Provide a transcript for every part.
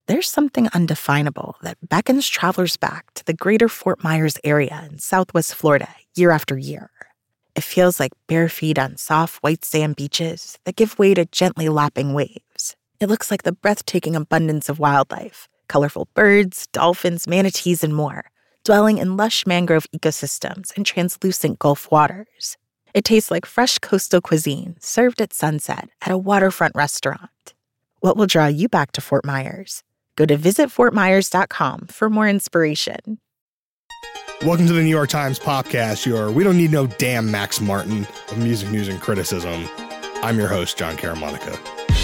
there's something undefinable that beckons travelers back to the greater Fort Myers area in Southwest Florida year after year. It feels like bare feet on soft white sand beaches that give way to gently lapping waves. It looks like the breathtaking abundance of wildlife, colorful birds, dolphins, manatees, and more, dwelling in lush mangrove ecosystems and translucent Gulf waters. It tastes like fresh coastal cuisine served at sunset at a waterfront restaurant. What will draw you back to Fort Myers? Go to visitfortmyers.com for more inspiration. Welcome to the New York Times podcast, your We Don't Need No Damn Max Martin of music news and criticism. I'm your host, John Caramonica.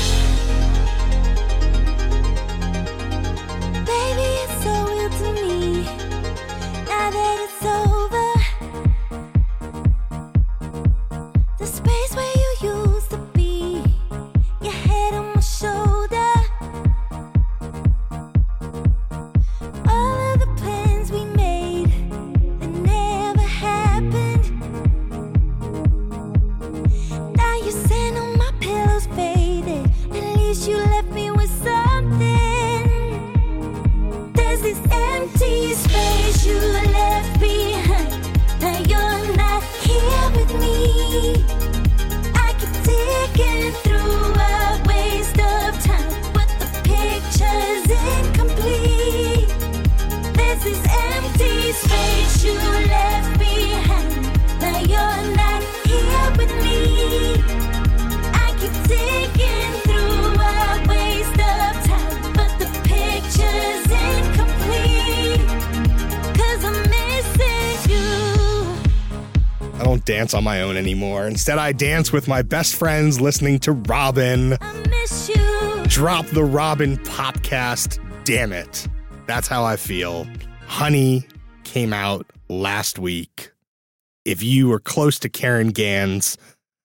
Dance on my own anymore. Instead, I dance with my best friends listening to Robyn. I miss you. Drop the Robyn podcast. Damn it. That's how I feel. Honey came out last week. If you were close to Karen Gans,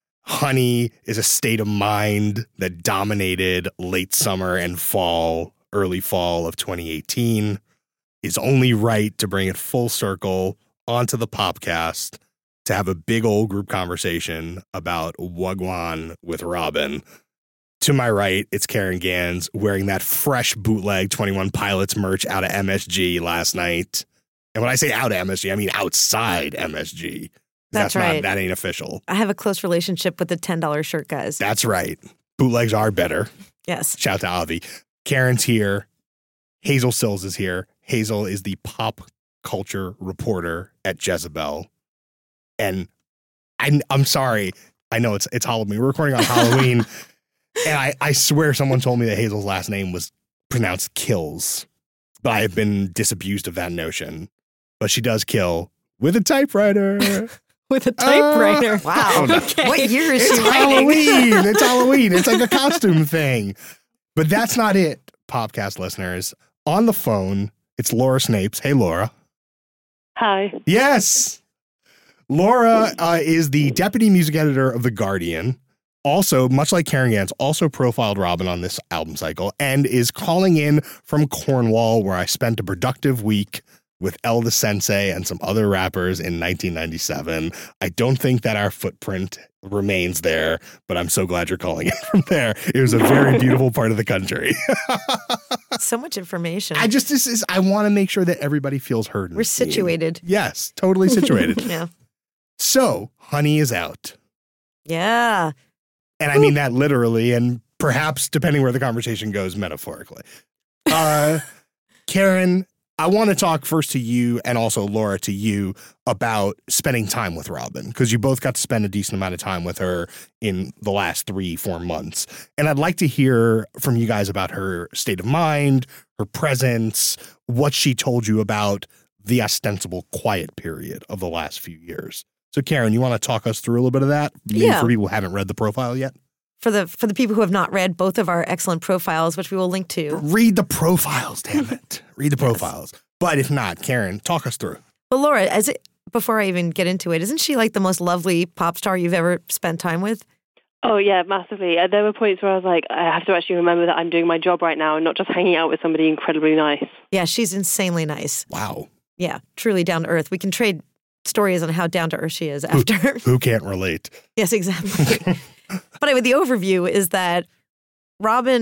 Honey is a state of mind that dominated late summer and fall, early fall of 2018. It's only right to bring it full circle onto the podcast to have a big old group conversation about Wagwan with Robyn. To my right, it's Karen Gans wearing that fresh bootleg 21 Pilots merch out of MSG last night. And when I say out of MSG, I mean outside MSG. That's right. That ain't official. I have a close relationship with the $10 shirt guys. That's right. Bootlegs are better. Yes. Shout out to Avi. Karen's here. Hazel Sills is here. Hazel is the pop culture reporter at Jezebel. And I'm sorry. I know it's Halloween. We're recording on Halloween. And I swear someone told me that Hazel's last name was pronounced Kills. But I have been disabused of that notion. But she does kill with a typewriter. With a typewriter. Wow. Oh, no. Okay. What year is it's she writing? Halloween. It's Halloween. It's like a costume thing. But that's not it, podcast listeners. On the phone, it's Laura Snapes. Hey, Laura. Hi. Yes. Laura is the deputy music editor of The Guardian. Also, much like Karen Gans, also profiled Robyn on this album cycle and is calling in from Cornwall, where I spent a productive week with El Da Sensei and some other rappers in 1997. I don't think that our footprint remains there, but I'm so glad you're calling in from there. It was a very beautiful part of the country. So much information. I want to make sure that everybody feels heard. We're situated. Yes, totally situated. Yeah. So, Honey is out. Yeah. And I mean that literally, and perhaps, depending where the conversation goes, metaphorically. Karen, I want to talk first to you and also Laura to you about spending time with Robyn, because you both got to spend a decent amount of time with her in the last 3-4 months. And I'd like to hear from you guys about her state of mind, her presence, what she told you about the ostensible quiet period of the last few years. So, Karen, you want to talk us through a little bit of that? Maybe Yeah. For people who haven't read the profile yet? For the people who have not read both of our excellent profiles, which we will link to. Read the profiles, damn it. Read the profiles. But if not, Karen, talk us through. But Laura, before I even get into it, isn't she like the most lovely pop star you've ever spent time with? Oh, yeah, massively. There were points where I was like, I have to actually remember that I'm doing my job right now and not just hanging out with somebody incredibly nice. Yeah, she's insanely nice. Wow. Yeah, truly down to earth. We can trade stories on how down to earth she is after. Who can't relate? Yes, exactly. But anyway, the overview is that Robyn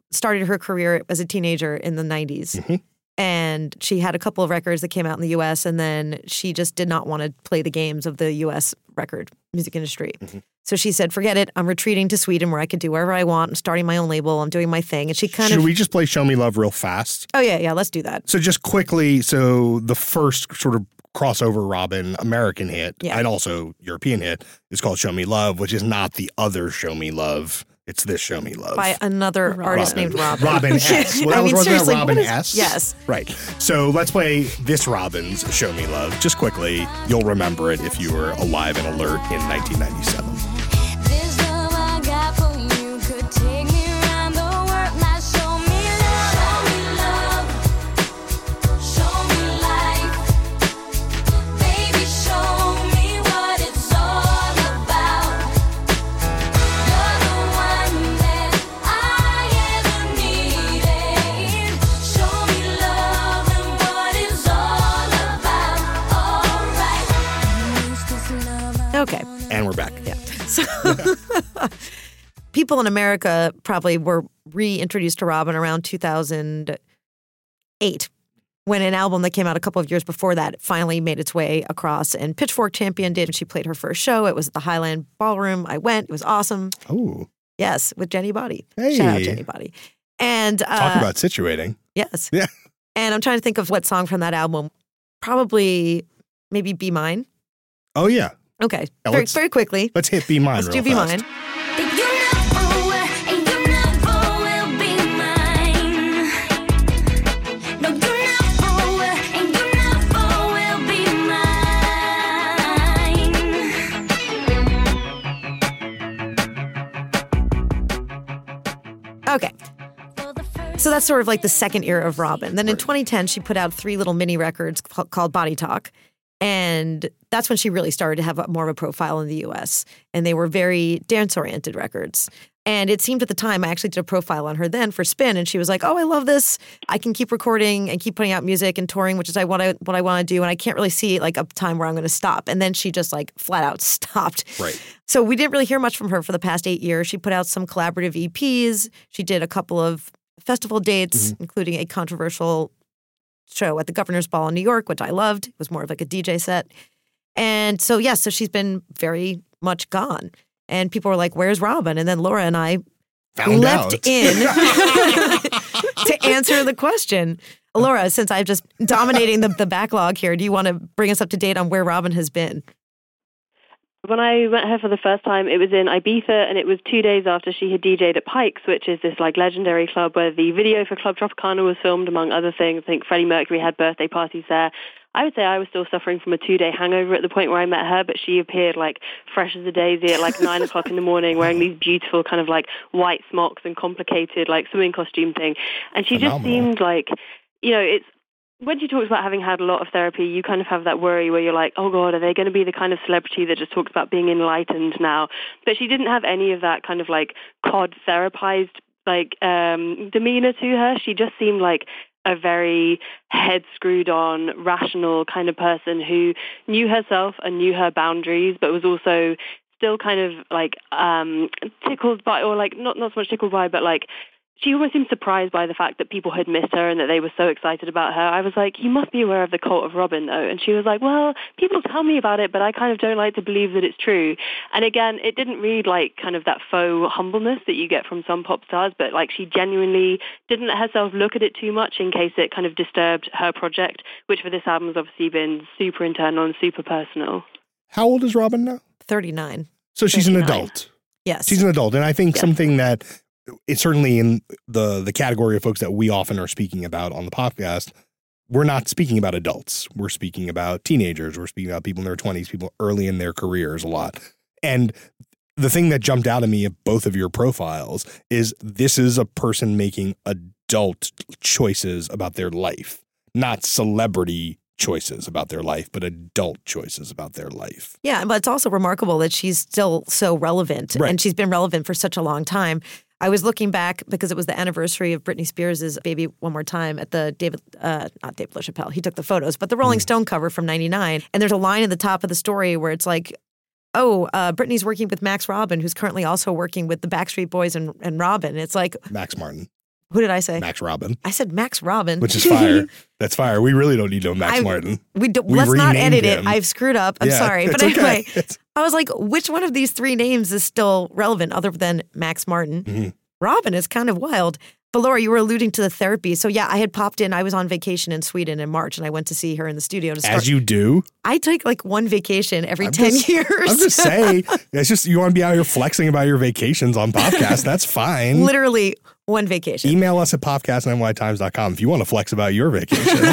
started her career as a teenager in the 90s. Mm-hmm. And she had a couple of records that came out in the U.S., and then she just did not want to play the games of the U.S. record music industry. Mm-hmm. So she said, forget it. I'm retreating to Sweden where I can do whatever I want. I'm starting my own label. I'm doing my thing. And she kind Should of... we just play Show Me Love real fast? Oh, yeah, let's do that. So just quickly, so the first sort of crossover Robin American hit, Yeah. and also European hit, is called Show Me Love, which is not the other Show Me Love. It's this Show Me Love. By another artist named Robin. Robin S. Well, I mean, wasn't that seriously, Robin what is- S? Yes. Right. So let's play this Robin's Show Me Love. Just quickly, you'll remember it if you were alive and alert in 1997. This love I got for you could take me around the world. Now show me love, show me life, baby, show me what it's all about. You're the one that I ever needed. Show me love and what it's all about. Alright. Okay. And we're back. Yeah. So people in America probably were reintroduced to Robin around 2008 when an album that came out a couple of years before that finally made its way across, and Pitchfork championed it. She played her first show. It was at the Highland Ballroom. I went. It was awesome. Oh, Yes, with Jenny Body. Hey. Shout out Jenny Body. And talk about situating. yes. Yeah. And I'm trying to think of what song from that album. Probably maybe Be Mine. Oh, yeah. Okay. Yeah, Very, let's- very quickly. Let's hit Be Mine Let's real do Be fast. Mine. You never will, and you never will be mine. No, you never will, and you never will be mine. Okay. So that's sort of like the second era of Robin. Then in 2010, she put out 3 little mini records called Body Talk. And that's when she really started to have more of a profile in the U.S. And they were very dance-oriented records. And it seemed at the time, I actually did a profile on her then for Spin, and she was like, oh, I love this. I can keep recording and keep putting out music and touring, which is what I want to do. And I can't really see like a time where I'm going to stop. And then she just like flat out stopped. Right. So we didn't really hear much from her for the past 8 years. She put out some collaborative EPs. She did a couple of festival dates, including a controversial show at the Governor's Ball in New York, which I loved. It was more of like a DJ set. And so, yes, so she's been very much gone. And people were like, where's Robin? And then Laura and I Found leapt out. in to answer the question. Laura, since I'm just dominating the backlog here, do you want to bring us up to date on where Robin has been? When I met her for the first time, it was in Ibiza, and it was 2 days after she had DJ'd at Pike's, which is this like legendary club where the video for Club Tropicana was filmed, among other things. I think Freddie Mercury had birthday parties there. I would say I was still suffering from a 2-day hangover at the point where I met her, but she appeared like fresh as a daisy at like 9 o'clock in the morning, wearing these beautiful kind of like white smocks and complicated like swimming costume thing. And she just seemed like, you know, it's, when she talks about having had a lot of therapy, you kind of have that worry where you're like, oh God, are they going to be the kind of celebrity that just talks about being enlightened now? But she didn't have any of that kind of like cod therapized like demeanor to her. She just seemed like a very head screwed on, rational kind of person who knew herself and knew her boundaries, but was also still kind of like tickled by, or like not so much tickled by, but like she almost seemed surprised by the fact that people had missed her and that they were so excited about her. I was like, you must be aware of the cult of Robin, though. And she was like, well, people tell me about it, but I kind of don't like to believe that it's true. And again, it didn't read like kind of that faux humbleness that you get from some pop stars, but like she genuinely didn't let herself look at it too much in case it kind of disturbed her project, which for this album has obviously been super internal and super personal. How old is Robin now? 39. So she's an 39. adult. Yes. She's an adult. And I think something that it's certainly in the category of folks that we often are speaking about on the podcast, we're not speaking about adults. We're speaking about teenagers. We're speaking about people in their 20s, people early in their careers a lot. And the thing that jumped out at me of both of your profiles is this is a person making adult choices about their life, not celebrity choices about their life, but adult choices about their life. Yeah, but it's also remarkable that she's still so relevant, Right. and she's been relevant for such a long time. I was looking back because it was the anniversary of Britney Spears' Baby One More Time at the not David LaChapelle, he took the photos, but the Rolling Stone cover from 99. And there's a line at the top of the story where it's like, Britney's working with Max Robin, who's currently also working with the Backstreet Boys and Robin. It's like, Max Martin. Who did I say? Max Robin, I said Max Robin. which is fire. That's fire. We really don't need no Max I- Martin. We don't, We let's not renamed edit it. him. I've screwed up. I'm Yeah, sorry. But it's anyway, okay. I was like, which one of these three names is still relevant other than Max Martin? Mhm. Robin is kind of wild. But Laura, you were alluding to the therapy. So yeah, I had popped in. I was on vacation in Sweden in March and I went to see her in the studio to start. As you do. I take like one vacation every I'm 10 just- years. I'm just saying, it's just you want to be out here flexing about your vacations on podcast. That's fine. Literally one vacation. Email us at popcast@nytimes.com if you want to flex about your vacation.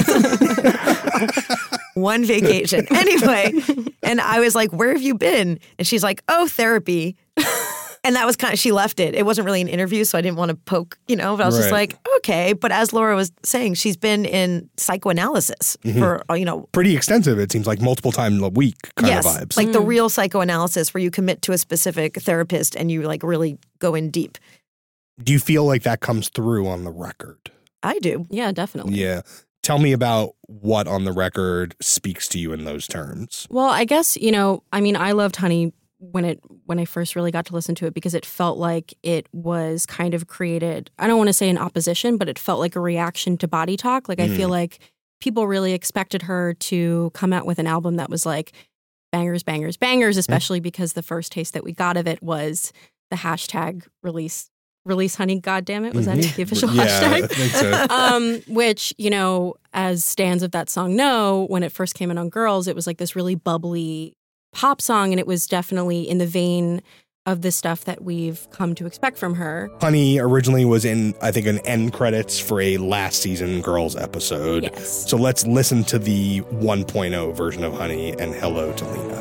One vacation. Anyway, and I was like, where have you been? And she's like, oh, therapy. And that was kind of, she left it. It wasn't really an interview, so I didn't want to poke, but I was just Right. like, okay. But as Laura was saying, she's been in psychoanalysis for, Pretty extensive. It seems like multiple times a week kind yes, of vibes. like the real psychoanalysis where you commit to a specific therapist and you like really go in deep. Do you feel like that comes through on the record? I do. Yeah, definitely. Yeah. Tell me about what on the record speaks to you in those terms. Well, I guess, I loved Honey when I first really got to listen to it because it felt like it was kind of created, I don't want to say in opposition, but it felt like a reaction to Body Talk. Like I feel like people really expected her to come out with an album that was like bangers, bangers, bangers, especially because the first taste that we got of it was the hashtag release Honey, goddammit. Was that the official hashtag? I think so. Which, as stands of that song know, when it first came in on Girls, it was like this really bubbly pop song, and it was definitely in the vein of the stuff that we've come to expect from her. Honey originally was in, I think, an end credits for a last season Girls episode. Yes. So let's listen to the 1.0 version of Honey and Hello to Lena.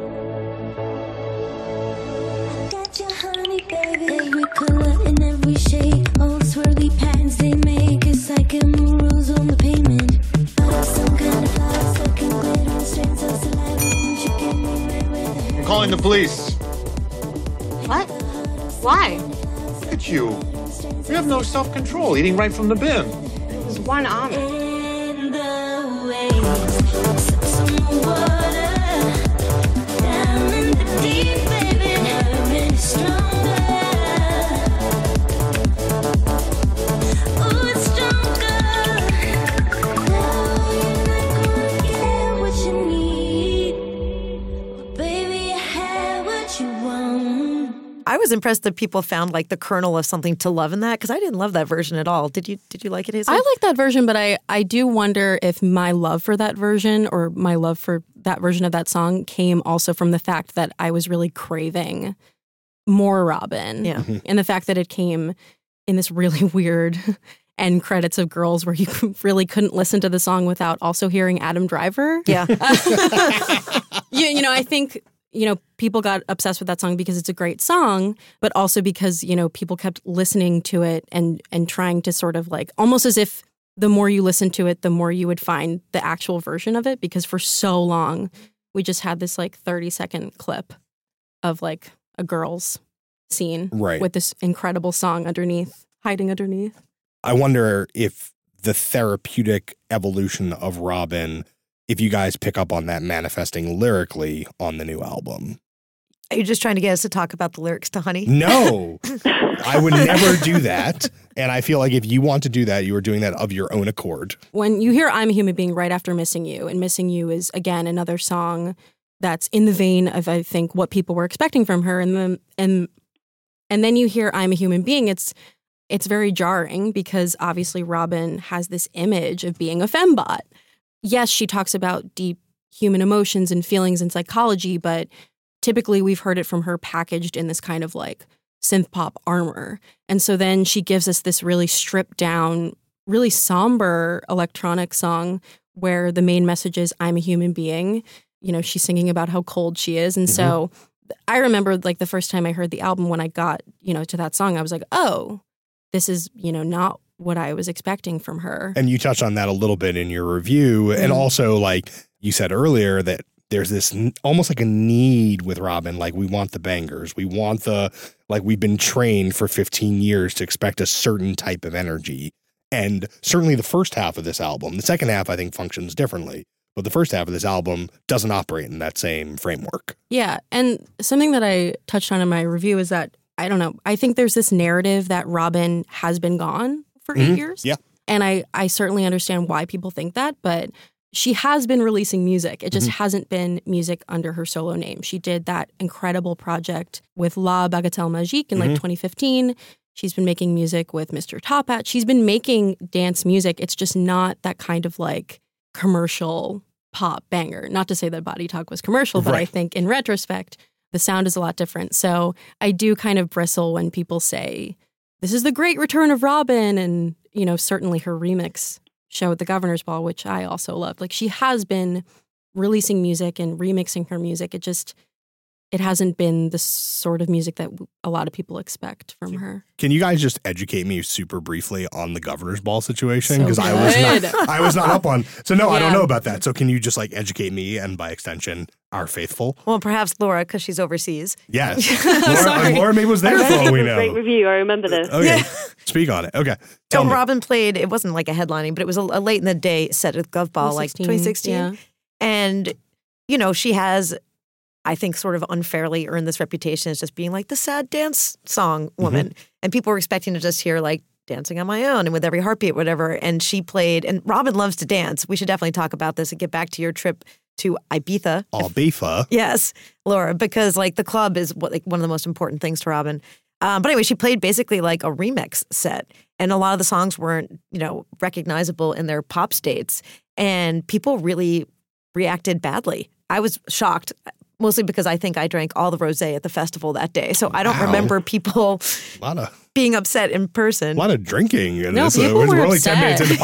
Got your honey, baby. Every color and every shade. All the swirly patterns they make. It's like a rules on the pavement. Some kind of flowers looking glitter and strands of saliva. Won't you get me right with I'm calling the police. What? Why? Look at you. You have no self-control, eating right from the bin. It was one almond. in the waves? Some water down in the deep, baby. Never been stronger. Ooh, it's stronger. No, you're not gonna get what you need. But baby, I have what you want. I was impressed that people found like the kernel of something to love in that because I didn't love that version at all. Did you like it, Hazel? I like that version, but I do wonder if my love for that version or my love for that version of that song came also from the fact that I was really craving more Robin. Yeah. And the fact that it came in this really weird end credits of Girls where you really couldn't listen to the song without also hearing Adam Driver. Yeah. I think, people got obsessed with that song because it's a great song, but also because, people kept listening to it and trying to sort of like, almost as if the more you listen to it, the more you would find the actual version of it. Because for so long, we just had this like 30-second clip of like a girl's scene Right. with this incredible song hiding underneath. I wonder if the therapeutic evolution of Robin, if you guys pick up on that manifesting lyrically on the new album. Are you just trying to get us to talk about the lyrics to Honey? No, I would never do that. And I feel like if you want to do that, you are doing that of your own accord. When you hear I'm a Human Being right after Missing You, and Missing You is, again, another song that's in the vein of, I think, what people were expecting from her. And then you hear I'm a Human Being, it's very jarring because obviously Robin has this image of being a fembot. Yes, she talks about deep human emotions and feelings and psychology, but typically we've heard it from her packaged in this kind of like synth pop armor. And so then she gives us this really stripped down, really somber electronic song where the main message is I'm a human being. She's singing about how cold she is. And so I remember like the first time I heard the album, when I got, to that song, I was like, oh, this is, not what I was expecting from her. And you touched on that a little bit in your review. And also, like you said earlier, that there's this almost like a need with Robin. Like, we want the bangers. We want we've been trained for 15 years to expect a certain type of energy. And certainly the first half of this album, the second half, I think, functions differently. But the first half of this album doesn't operate in that same framework. Yeah. And something that I touched on in my review is that, I don't know, I think there's this narrative that Robin has been gone for 8 years. Yeah. And I certainly understand why people think that, but she has been releasing music. It just hasn't been music under her solo name. She did that incredible project with La Bagatelle Magique in like 2015. She's been making music with Mr. Top Hat. She's been making dance music. It's just not that kind of like commercial pop banger. Not to say that Body Talk was commercial, but I think in retrospect, the sound is a lot different. So I do kind of bristle when people say, this is the great return of Robin. And, you know, certainly her remix show at the Governor's Ball, which I also loved. Like she has been releasing music and remixing her music. It hasn't been the sort of music that a lot of people expect from her. Can you guys just educate me super briefly on the Governor's Ball situation? So Because I was not up on. So no, I don't know about that. So can you just like educate me and by extension our faithful? Well, perhaps Laura, because she's overseas. Yes. Sorry. Laura maybe was there for all we know. Great review. I remember this. Okay. Speak on it. Okay. Tell So me. Robin played, it wasn't like a headlining, but it was a late in the day set at Gov Ball, like 2016. Yeah. And, you know, she has, I think, sort of unfairly earned this reputation as just being like the sad dance song woman. And people were expecting to just hear like Dancing on My Own and With Every Heartbeat, whatever. And she played, and Robin loves to dance. We should definitely talk about this and get back to your trip to Ibiza. Ibiza. Yes, Laura, because like the club is one of the most important things to Robin. But anyway, she played basically like a remix set. And a lot of the songs weren't, you know, recognizable in their pop states. And people really reacted badly. I was shocked. Mostly because I think I drank all the rosé at the festival that day. So I don't remember people being upset in person. A lot of drinking in No, this. people We're were only 10 minutes upset. into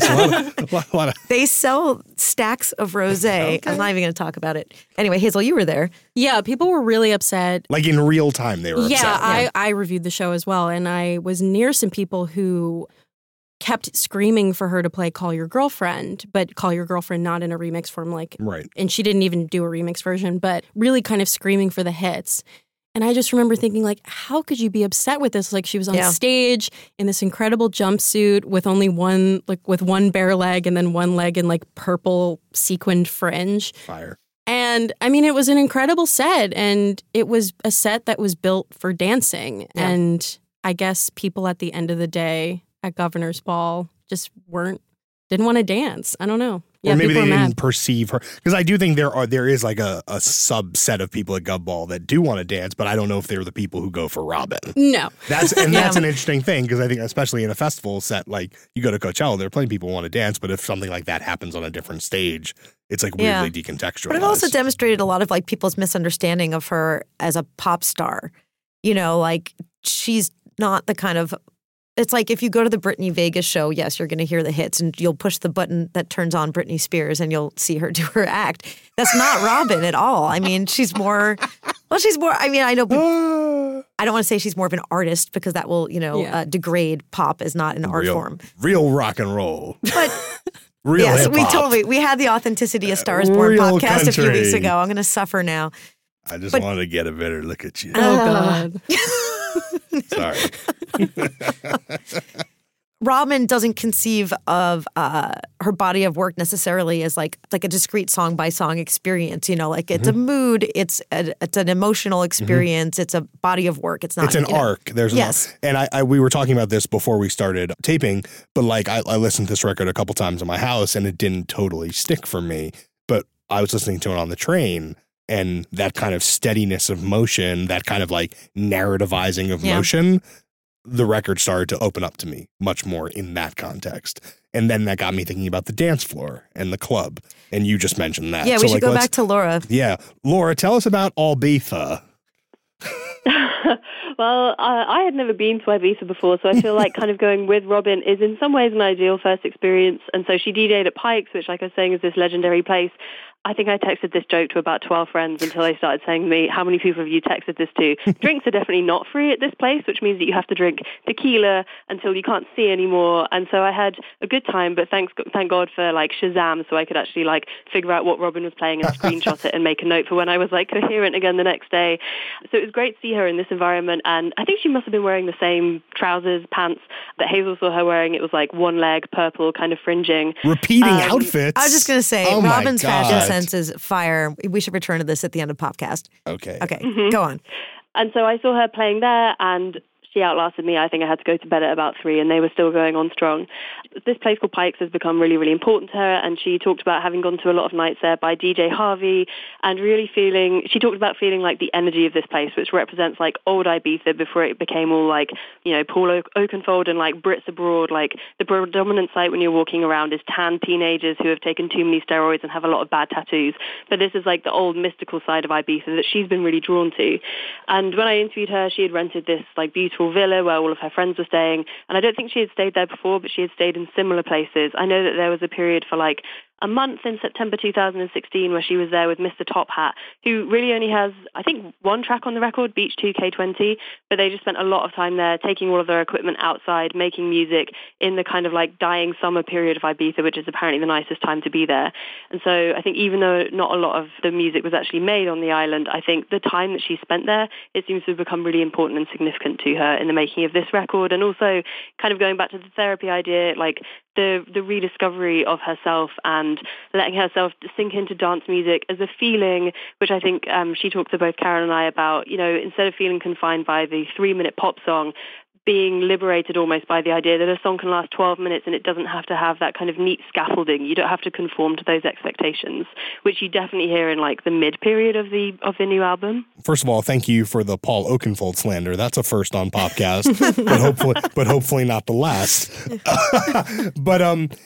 the podcast. A lot of, They sell stacks of rosé. I'm not even going to talk about it. Anyway, Hazel, you were there. Yeah, people were really upset. like in real time they were Yeah, upset. I reviewed the show as well, and I was near some people who kept screaming for her to play Call Your Girlfriend, but Call Your Girlfriend not in a remix form, like, Right. and she didn't even do a remix version, but really kind of screaming for the hits. And I just remember thinking, like, how could you be upset with this? Like, she was on stage in this incredible jumpsuit with only one, like, with one bare leg and then one leg in, like, purple sequined fringe. Fire. And I mean, it was an incredible set, and it was a set that was built for dancing. Yeah. And I guess people at the end of the day at Governor's Ball just didn't want to dance. I don't know. Yeah, or maybe people they were didn't mad. perceive her. Because I do think there is like a subset of people at Gov Ball that do want to dance, but I don't know if they're the people who go for Robin. No. That's an interesting thing, because I think especially in a festival set, like you go to Coachella, there are plenty of people who want to dance, but if something like that happens on a different stage, it's like weirdly decontextualized. But it also demonstrated a lot of like people's misunderstanding of her as a pop star. You know, like she's not the kind of, it's like if you go to the Britney Vegas show, yes, you're going to hear the hits and you'll push the button that turns on Britney Spears and you'll see her do her act. That's not Robin at all. I mean, she's more, I mean, I know, I don't want to say she's more of an artist because that will, you know, degrade pop as not an art form. Real rock and roll. But Real yes, hip-hop. we had the Authenticity of Stars Born Real podcast a few weeks country. ago. I'm going to suffer now. I just wanted to get a better look at you. Oh, God. Sorry. Robin doesn't conceive of her body of work necessarily as like a discrete song by song experience. You know, like it's a mood, it's an emotional experience, it's a body of work. It's not. It's an arc. There's yes, and we were talking about this before we started taping, but like I listened to this record a couple times in my house, and it didn't totally stick for me. But I was listening to it on the train, and that kind of steadiness of motion, that kind of like narrativizing of motion, the record started to open up to me much more in that context. And then that got me thinking about the dance floor and the club. And you just mentioned that. Yeah, we should go back to Laura. Yeah. Laura, tell us about Ibiza. Well, I had never been to Ibiza before, so I feel like kind of going with Robin is in some ways an ideal first experience. And so she DJ'd at Pikes, which, like I was saying, is this legendary place. I think I texted this joke to about 12 friends until they started saying to me, how many people have you texted this to? Drinks are definitely not free at this place, which means that you have to drink tequila until you can't see anymore. And so I had a good time, but thank God for like Shazam, so I could actually like figure out what Robin was playing and screenshot it and make a note for when I was like coherent again the next day. So it was great to see her in this environment. And I think she must have been wearing the same trousers, pants that Hazel saw her wearing. It was like one leg, purple, kind of fringing. Repeating outfits. I was just going to say, Oh my Robin's fashion God. sense is fire. We should return to this at the end of podcast. Okay. Okay, go on. And so I saw her playing there, and She outlasted me. I think I had to go to bed at about 3, and they were still going on strong. This place called Pikes has become really, really important to her, and she talked about having gone to a lot of nights there by DJ Harvey, and really she talked about feeling like the energy of this place, which represents like old Ibiza before it became all like, Paul Oakenfold and like Brits abroad. Like the predominant sight when you're walking around is tan teenagers who have taken too many steroids and have a lot of bad tattoos. But this is like the old mystical side of Ibiza that she's been really drawn to. And when I interviewed her, she had rented this like beautiful villa where all of her friends were staying. And I don't think she had stayed there before, but she had stayed in similar places. I know that there was a period for like a month in September 2016 where she was there with Mr. Top Hat, who really only has, I think, one track on the record, Beach 2K20, but they just spent a lot of time there taking all of their equipment outside, making music in the kind of like dying summer period of Ibiza, which is apparently the nicest time to be there. And so I think even though not a lot of the music was actually made on the island, I think the time that she spent there, it seems to have become really important and significant to her in the making of this record. And also kind of going back to the therapy idea, like the rediscovery of herself and letting herself sink into dance music as a feeling, which I think she talked to both Karen and I about, instead of feeling confined by the 3-minute pop song, being liberated almost by the idea that a song can last 12 minutes and it doesn't have to have that kind of neat scaffolding. You don't have to conform to those expectations, which you definitely hear in like the mid period of the new album. First of all, thank you for the Paul Oakenfold slander. That's a first on Popcast, but hopefully not the last. But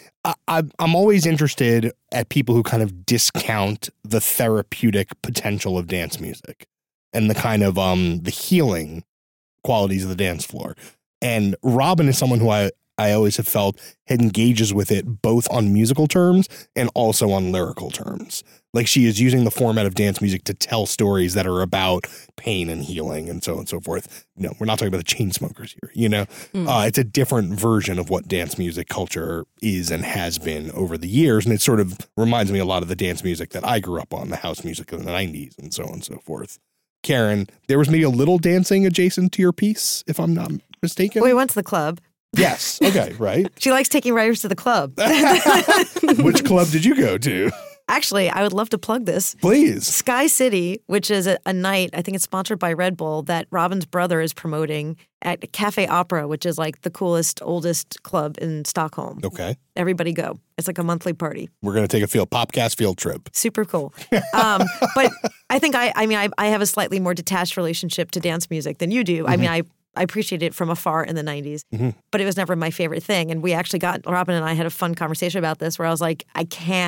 I'm always interested at people who kind of discount the therapeutic potential of dance music and the kind of the healing qualities of the dance floor. And Robyn is someone who I always have felt engages with it both on musical terms and also on lyrical terms. Like she is using the format of dance music to tell stories that are about pain and healing and so on and so forth. No, we're not talking about the Chainsmokers here, It's a different version of what dance music culture is and has been over the years. And it sort of reminds me a lot of the dance music that I grew up on, the house music of the 90s and so on and so forth. Karen, there was maybe a little dancing adjacent to your piece, if I'm not mistaken. We went to the club. Yes. Okay. Right. She likes taking writers to the club. Which club did you go to? Actually, I would love to plug this. Please. Sky City, which is a night, I think it's sponsored by Red Bull, that Robyn's brother is promoting at Cafe Opera, which is like the coolest, oldest club in Stockholm. Okay. Everybody go. It's like a monthly party. We're going to take a Popcast field trip. Super cool. But I think I have a slightly more detached relationship to dance music than you do. Mm-hmm. I mean, I appreciated it from afar in the 90s, but it was never my favorite thing. And we actually Robyn and I had a fun conversation about this where I was like, I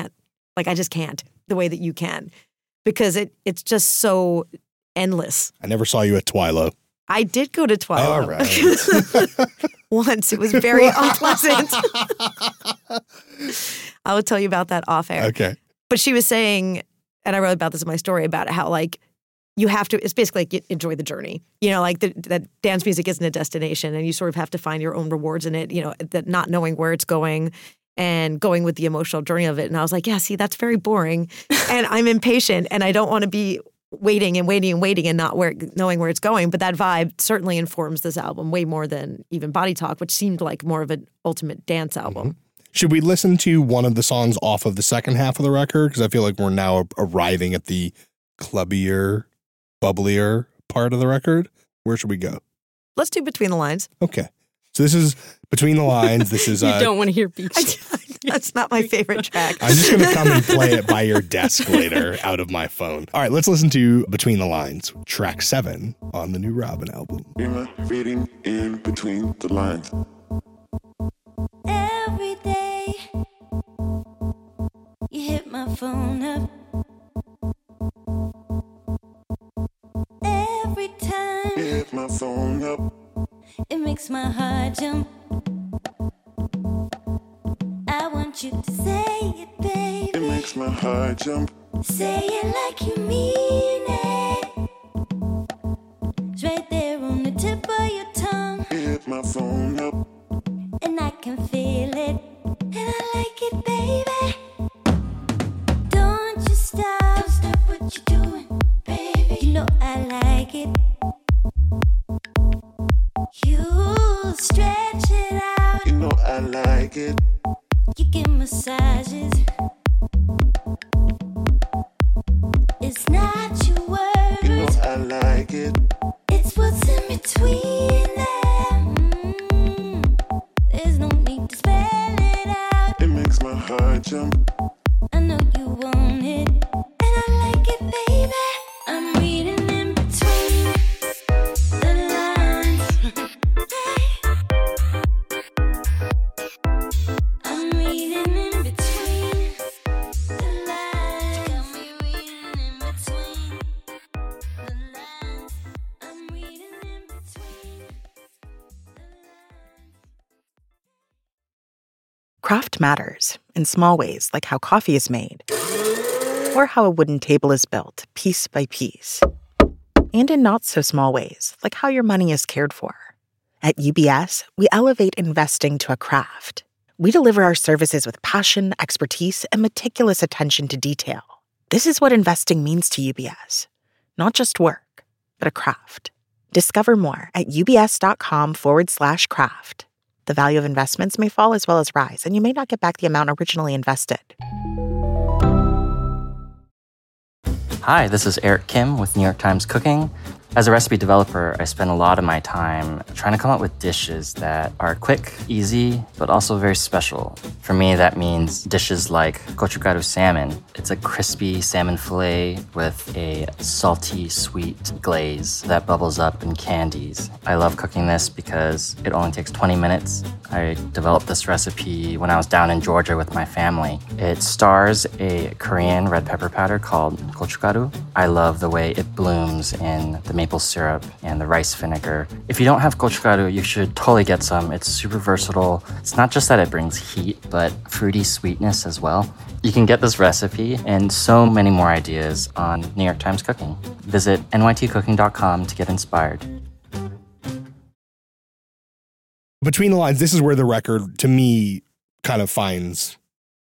just can't the way that you can, because it's just so endless. I never saw you at Twilo. I did go to Twilo. All right. Once. It was very unpleasant. I will tell you about that off air. Okay. But she was saying, and I wrote about this in my story, about how like you have to, it's basically like enjoy the journey. Like that dance music isn't a destination and you sort of have to find your own rewards in it, that not knowing where it's going and going with the emotional journey of it. And I was like, yeah, see, that's very boring. And I'm impatient and I don't want to be waiting and not knowing where it's going. But that vibe certainly informs this album way more than even Body Talk, which seemed like more of an ultimate dance album. Mm-hmm. Should we listen to one of the songs off of the second half of the record? Because I feel like we're now arriving at the clubbier, bubblier part of the record. Where should we go? Let's do Between the Lines. Okay. So this is Between the Lines. This is... You don't want to hear Beach. That's not my favorite track. I'm just going to come and play it by your desk later out of my phone. All right, let's listen to Between the Lines, track 7 on the new Robyn album. Reading in between the lines. Every day you hit my phone up. Every time You hit my phone up. it makes my heart jump. I want you to say it, It baby. makes my heart jump. Say it like you mean it. It's right there on the tip of your tongue, You hit my phone up. and I can feel it, and I like it, baby. Don't you stop, what you're doing, baby. You know I like it. You stretch it out, You know I like it. you give massages. It's not your You know words, I like it. it's what's in between there. high jump. I know you want it, and I like it, baby. I'm reading in between the lines. I'm reading in between the lines. Got me reading in between the lines. I'm reading in between the lines. Craft matters in small ways, like how coffee is made, or how a wooden table is built piece by piece, and in not so small ways, like how your money is cared for. At UBS, we elevate investing to a craft. We deliver our services with passion, expertise, and meticulous attention to detail. This is what investing means to UBS. Not just work, but a craft. Discover more at ubs.com/craft. The value of investments may fall as well as rise, and you may not get back the amount originally invested. Hi, this is Eric Kim with New York Times Cooking. As a recipe developer, I spend a lot of my time trying to come up with dishes that are quick, easy, but also very special. For me, that means dishes like gochugaru salmon. It's a crispy salmon fillet with a salty, sweet glaze that bubbles up in candies. I love cooking this because it only takes 20 minutes. I developed this recipe when I was down in Georgia with my family. It stars a Korean red pepper powder called gochugaru. I love the way it blooms in the maple syrup and the rice vinegar. If you don't have gochugaru, you should totally get some. It's super versatile. It's not just that it brings heat, but fruity sweetness as well. You can get this recipe and so many more ideas on New York Times Cooking. Visit nytcooking.com to get inspired. Between the lines, this is where the record, to me, kind of finds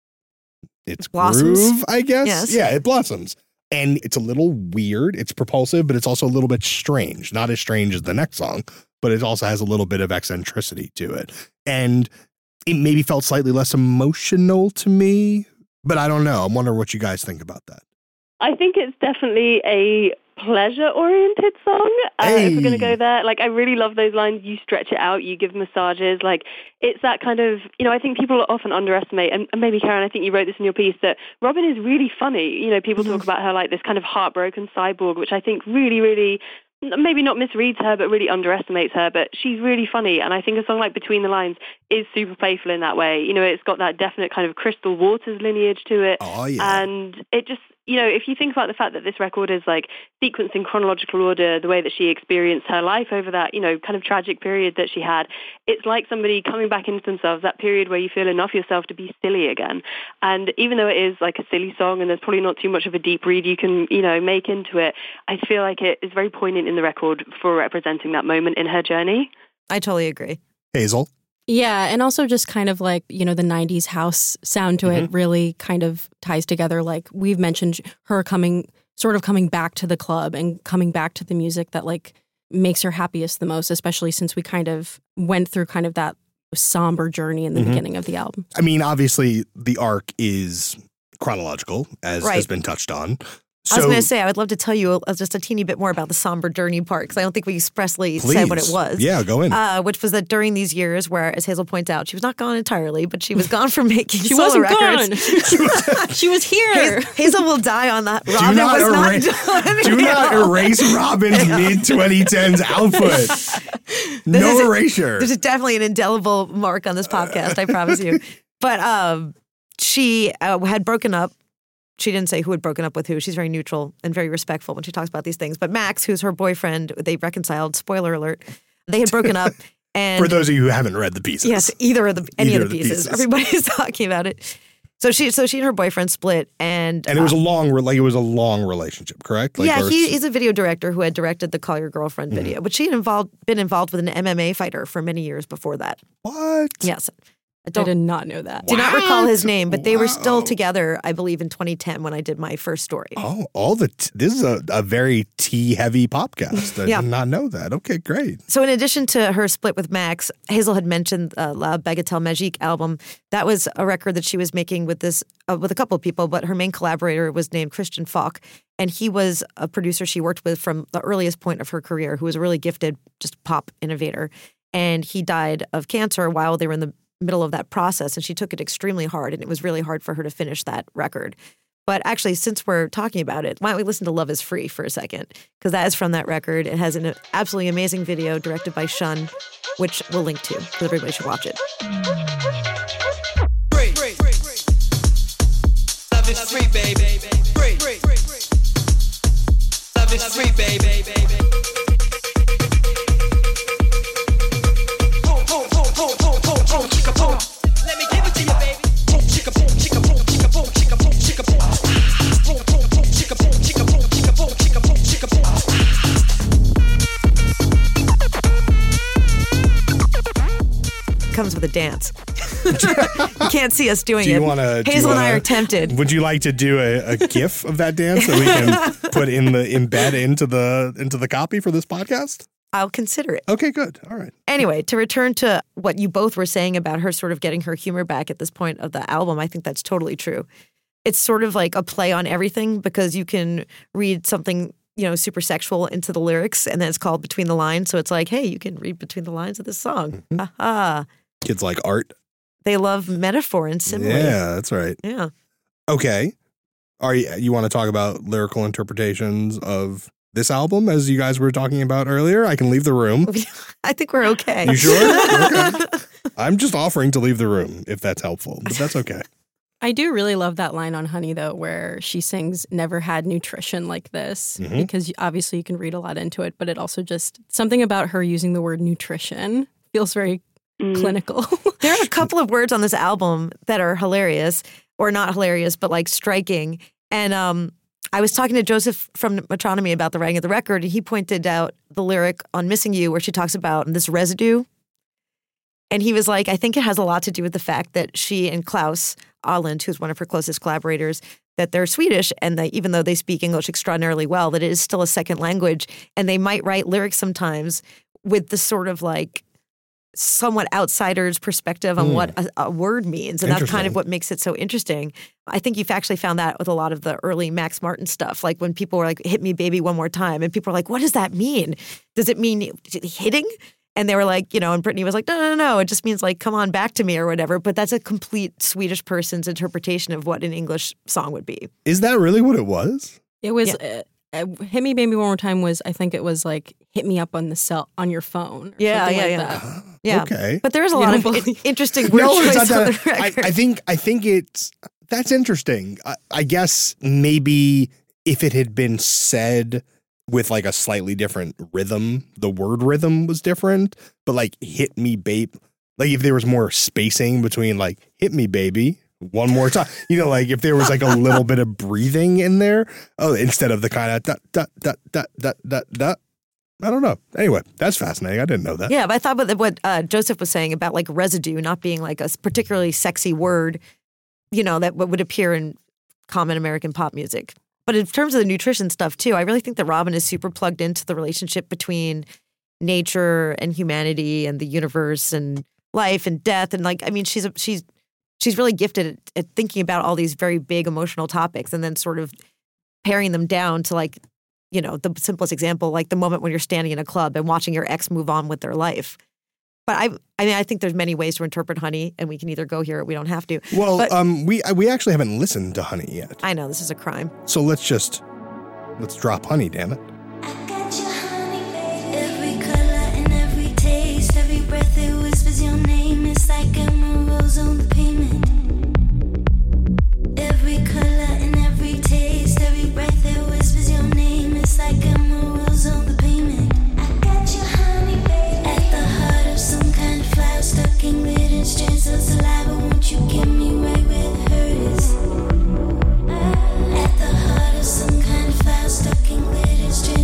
its Blossoms. groove, I guess. Yes. Yeah, it blossoms. And it's a little weird. It's propulsive, but it's also a little bit strange. Not as strange as the next song, but it also has a little bit of eccentricity to it. And it maybe felt slightly less emotional to me, but I don't know. I'm wondering what you guys think about that. I think it's definitely a pleasure-oriented song. If we're going to go there, like, I really love those lines. You stretch it out, you give massages. Like, it's that kind of, I think people often underestimate, and maybe, Karen, I think you wrote this in your piece, that Robin is really funny. People talk about her like this kind of heartbroken cyborg, which I think really, really, maybe not misreads her, but really underestimates her. But she's really funny. And I think a song like Between the Lines is super playful in that way. It's got that definite kind of Crystal Waters lineage to it. Oh, yeah. And it just, if you think about the fact that this record is like sequenced in chronological order, the way that she experienced her life over that, kind of tragic period that she had, it's like somebody coming back into themselves, that period where you feel enough yourself to be silly again. And even though it is like a silly song and there's probably not too much of a deep read you can, make into it, I feel like it is very poignant in the record for representing that moment in her journey. I totally agree. Hazel? Yeah, and also just kind of like, the 90s house sound to it really kind of ties together. Like we've mentioned her coming back to the club and coming back to the music that like makes her happiest the most, especially since we kind of went through kind of that somber journey in the beginning of the album. I mean, obviously, the arc is chronological, as has been touched on. I was going to say, I would love to tell you just a teeny bit more about the somber journey part, because I don't think we expressly said what it was. Yeah, go in. Which was that during these years where, as Hazel points out, she was not gone entirely, but she was gone from making She solo wasn't records. gone. She was here. Hazel will die on that. Robin was not done. Do not erase Robin's mid-2010s output. No erasure. There's definitely an indelible mark on this podcast, I promise you. But she had broken up. She didn't say who had broken up with who. She's very neutral and very respectful when she talks about these things. But Max, who's her boyfriend, they reconciled. Spoiler alert. They had broken up. And for those of you who haven't read the pieces. Yes, any of the pieces. Everybody's talking about it. So she and her boyfriend split, and it was a long relationship, correct? He's a video director who had directed the Call Your Girlfriend video, but she had been involved with an MMA fighter for many years before that. What? Yes. I did not know that. Do not recall his name, but they were still together, I believe, in 2010 when I did my first story. Oh, this is a very tea-heavy podcast. I did not know that. Okay, great. So in addition to her split with Max, Hazel had mentioned La Bagatelle Magique album. That was a record that she was making with a couple of people, but her main collaborator was named Christian Falk, and he was a producer she worked with from the earliest point of her career, who was a really gifted, just pop innovator. And he died of cancer while they were in the middle of that process, and she took it extremely hard, and it was really hard for her to finish that record. But actually, since we're talking about it, why don't we listen to Love is Free for a second? Because that is from that record. It has an absolutely amazing video directed by Shun, which we'll link to, because everybody should watch it. Love is free, baby. Free. Love is free, baby. Boom, boom, boom, boom, boom, boom, boom, chicka boom. Let me give it to you, baby. Boom, chicka boom, chicka boom, chicka boom, chicka boom, chicka boom. Boom, boom, boom, chicka boom, chicka boom, chicka boom, chicka boom, chicka boom. Comes with a dance. You can't see us doing Do you it. wanna- do you Hazel and I wanna- are tempted. Would you like to do a GIF of that dance that we can put embed into the copy for this podcast? I'll consider it. Okay, good. All right. Anyway, to return to what you both were saying about her sort of getting her humor back at this point of the album, I think that's totally true. It's sort of like a play on everything, because you can read something, super sexual into the lyrics, and then it's called Between the Lines. So it's like, hey, you can read between the lines of this song. Ha. Kids like art. They love metaphor and simile. Yeah, that's right. Yeah. Okay. You want to talk about lyrical interpretations of this album, as you guys were talking about earlier? I can leave the room. I think we're okay. You sure? Okay. I'm just offering to leave the room if that's helpful, but that's okay. I do really love that line on Honey, though, where she sings, never had nutrition like this, because obviously you can read a lot into it, but it also just, something about her using the word nutrition feels very clinical. There are a couple of words on this album that are hilarious, or not hilarious, but like striking. And I was talking to Joseph from Metronomy about the writing of the record, and he pointed out the lyric on Missing You where she talks about this residue. And he was like, I think it has a lot to do with the fact that she and Klaus Ahland, who's one of her closest collaborators, that they're Swedish, and that even though they speak English extraordinarily well, that it is still a second language, and they might write lyrics sometimes with the sort of like somewhat outsider's perspective on what a word means. And that's kind of what makes it so interesting. I think you've actually found that with a lot of the early Max Martin stuff, like when people were like, hit me baby one more time, and people were like, what does that mean? Does it mean hitting? And they were like, and Brittany was like, no, it just means like, come on back to me or whatever. But that's a complete Swedish person's interpretation of what an English song would be. Is that really what it was? It was, Hit Me Baby One More Time was, I think it was like, hit me up on the cell, on your phone. Or something like that. Yeah. Okay. But there is a lot of interesting word choice on the record. I think that's interesting. I guess maybe if it had been said with like a slightly different rhythm, the word rhythm was different, but like hit me babe, like if there was more spacing between like hit me baby one more time, like if there was like a little bit of breathing in there, instead of the kind of da. I don't know. Anyway, that's fascinating. I didn't know that. Yeah, but I thought what Joseph was saying about like residue not being like a particularly sexy word, that would appear in common American pop music. But in terms of the nutrition stuff too, I really think that Robin is super plugged into the relationship between nature and humanity and the universe and life and death. And like, I mean, she's really gifted at thinking about all these very big emotional topics and then sort of paring them down to like, the simplest example, like the moment when you're standing in a club and watching your ex move on with their life. But I think there's many ways to interpret Honey, and we can either go here or we don't have to. Well, we actually haven't listened to Honey yet. I know, this is a crime. So let's drop Honey, damn it. Every color and every taste, every breath it whispers your name. It's like emeralds on the pavement. Every color and every taste, every breath it whispers your name. It's like emeralds on the pavement. I got your honey, baby. At the heart of some kind of flower stuck in glitter strands of saliva. Won't you give me right where the hurt is? At the heart of some kind of flower stuck in glitter strands.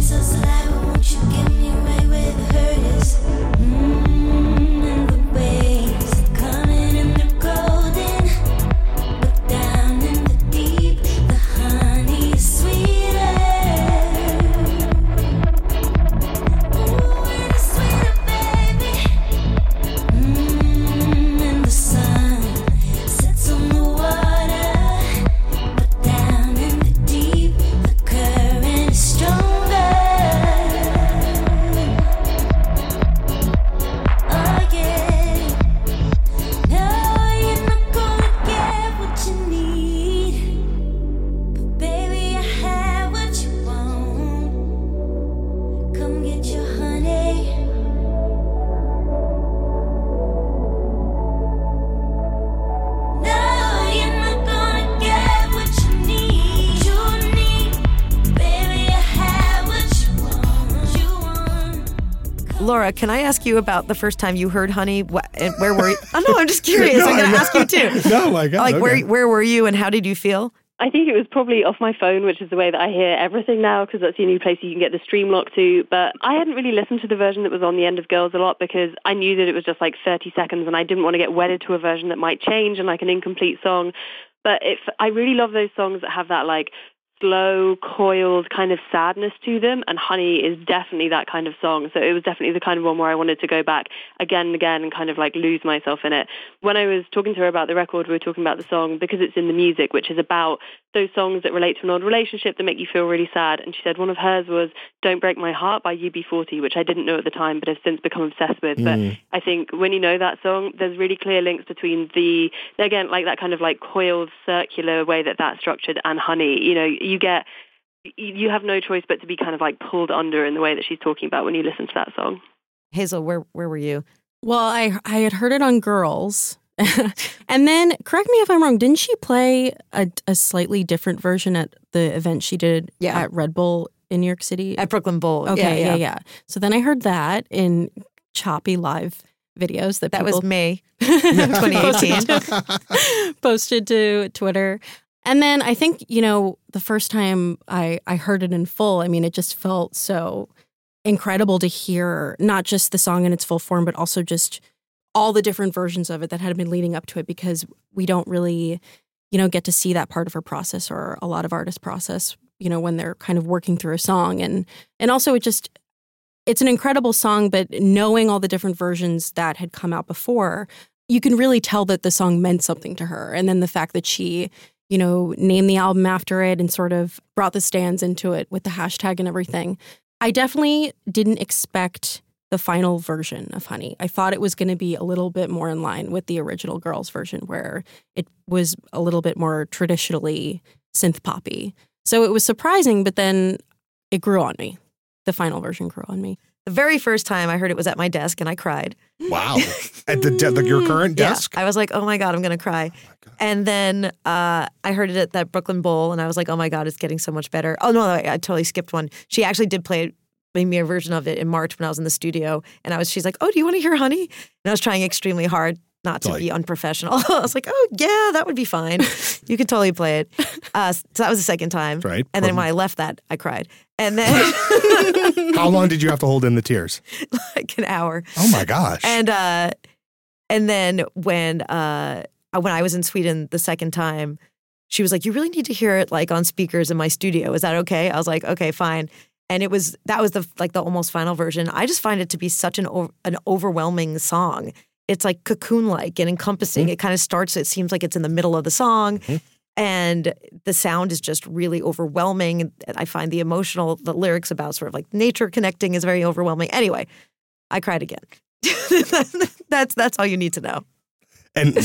Laura, can I ask you about the first time you heard Honey? And where were you? Oh, no, I'm just curious. I'm going to ask you too. No, my God. Like, okay. where were you and how did you feel? I think it was probably off my phone, which is the way that I hear everything now, because that's the only place you can get the stream lock to. But I hadn't really listened to the version that was on the End of Girls a lot because I knew that it was just like 30 seconds and I didn't want to get wedded to a version that might change and like an incomplete song. But I really love those songs that have that like slow, coiled kind of sadness to them, and Honey is definitely that kind of song. So it was definitely the kind of one where I wanted to go back again and again and kind of like lose myself in it. When I was talking to her about the record, we were talking about the song Because It's in the Music, which is about those songs that relate to an old relationship that make you feel really sad. And she said one of hers was Don't Break My Heart by UB40, which I didn't know at the time but have since become obsessed with. But I think when you know that song, there's really clear links between again, like that kind of like coiled circular way that that's structured and Honey. You know, you have no choice but to be kind of like pulled under in the way that she's talking about when you listen to that song. Hazel, where were you? Well, I had heard it on Girls. And then, correct me if I'm wrong, didn't she play a slightly different version at the event she did at Red Bull in New York City? At Brooklyn Bowl. Okay, yeah. So then I heard that in choppy live videos that was people May 2018. posted to Twitter. And then I think, the first time I heard it in full, I mean, it just felt so incredible to hear not just the song in its full form, but also just all the different versions of it that had been leading up to it, because we don't really, get to see that part of her process or a lot of artists' process, when they're kind of working through a song. And also it's an incredible song, but knowing all the different versions that had come out before, you can really tell that the song meant something to her. And then the fact that she, named the album after it and sort of brought the stands into it with the hashtag and everything. I definitely didn't expect the final version of Honey. I thought it was going to be a little bit more in line with the original Girls version, where it was a little bit more traditionally synth poppy. So it was surprising, but then it grew on me. The final version grew on me. The very first time I heard it was at my desk and I cried. Wow. At your current desk? Yeah. I was like, oh my God, I'm going to cry. And then I heard it at that Brooklyn Bowl and I was like, oh my God, it's getting so much better. Oh, no, I totally skipped one. She actually did play me a version of it in March when I was in the studio. And she's like, oh, do you want to hear Honey? And I was trying extremely hard not to be unprofessional. I was like, oh, yeah, that would be fine. You could totally play it. So that was the second time. Right. And then when I left that, I cried. And then... How long did you have to hold in the tears? Like an hour. Oh, my gosh. And then when I was in Sweden the second time, she was like, you really need to hear it like on speakers in my studio. Is that okay? I was like, okay, fine. And that was the almost final version. I just find it to be such an overwhelming song. It's like cocoon-like and encompassing. It kind of starts, it seems like it's in the middle of the song. And the sound is just really overwhelming. And I find the lyrics about sort of like nature connecting is very overwhelming. Anyway, I cried again. That's all you need to know. And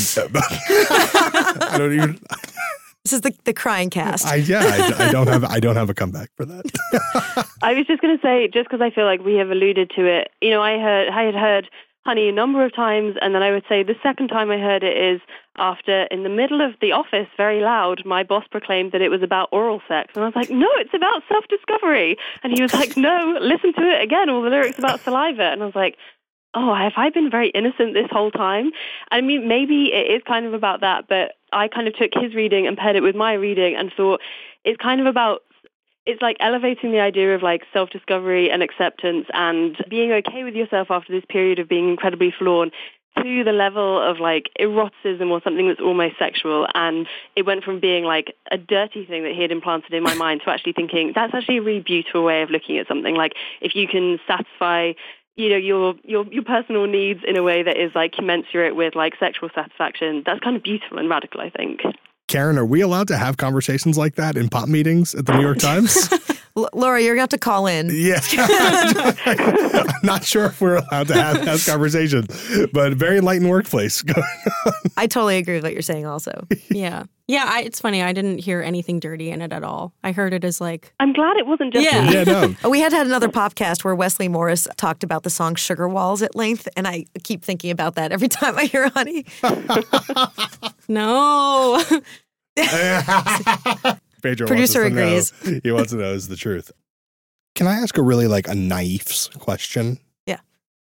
I don't even... This is the crying cast. I don't have a comeback for that. I was just going to say, just because I feel like we have alluded to it, I had heard Honey a number of times, and then I would say the second time I heard it is after, in the middle of the office, very loud, my boss proclaimed that it was about oral sex. And I was like, no, it's about self-discovery. And he was like, no, listen to it again, all the lyrics about saliva. And I was like, oh, have I been very innocent this whole time? I mean, maybe it is kind of about that, but I kind of took his reading and paired it with my reading and thought it's kind of about, it's like elevating the idea of like self-discovery and acceptance and being okay with yourself after this period of being incredibly flawed to the level of like eroticism or something that's almost sexual. And it went from being like a dirty thing that he had implanted in my mind to actually thinking that's actually a really beautiful way of looking at something. Like if you can satisfy your personal needs in a way that is like commensurate with like sexual satisfaction, that's kind of beautiful and radical, I think. Karen, are we allowed to have conversations like that in pop meetings at the New York Times? Laura, you're going to have to call in. Yeah. I'm not sure if we're allowed to have those conversations, but very enlightened workplace going on. I totally agree with what you're saying also. Yeah. Yeah, it's funny. I didn't hear anything dirty in it at all. I heard it as like... I'm glad it wasn't just... Yeah, no. We had another podcast where Wesley Morris talked about the song Sugar Walls at length, and I keep thinking about that every time I hear Honey. No. Pedro Producer agrees. He wants to know is the truth. Can I ask a really like a naif's question? Yeah.